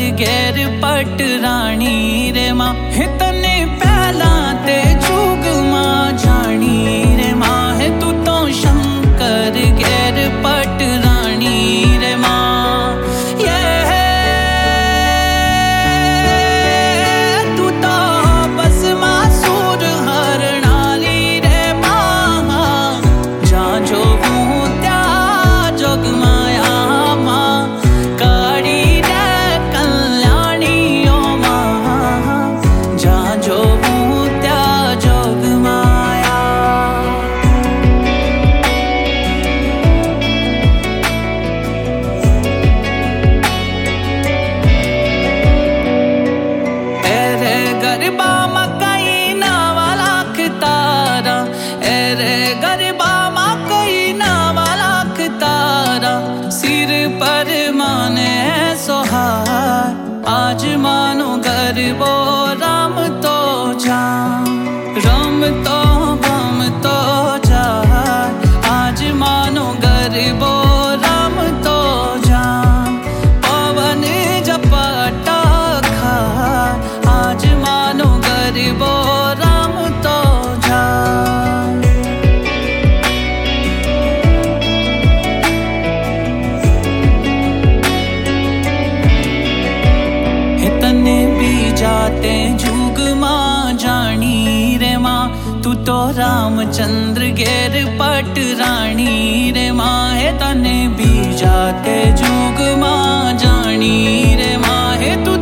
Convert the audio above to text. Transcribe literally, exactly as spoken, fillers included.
गैर पट रानी रे माँ है तने पहला ते जुग माँ जानी रे माँ है तू तो शंकर गैर पट रानी रे माँ ये तू तो बस मासूर हरणाली रे माँ जा जो त्या जोग माया माँ काड़ी रे कल्याणी ओ माँ जा जो त्या जोग माया एरे गरबा मकई नावाला तारा एरे गरबा मकई नावाला तारा सिर पर माने सोहार आज मानो गरबो राम तो जा राम तो बम तो जा आज मानो गरबो राम तो जा पवन जपटा खा आज मानो गरबो राम तो जा तने भी जाते जुग माँ जानी रे माँ तू तो रामचंद्र गैर पट रानी रे माँ है तने भी जाते जुग माँ जानी रे माँ है तू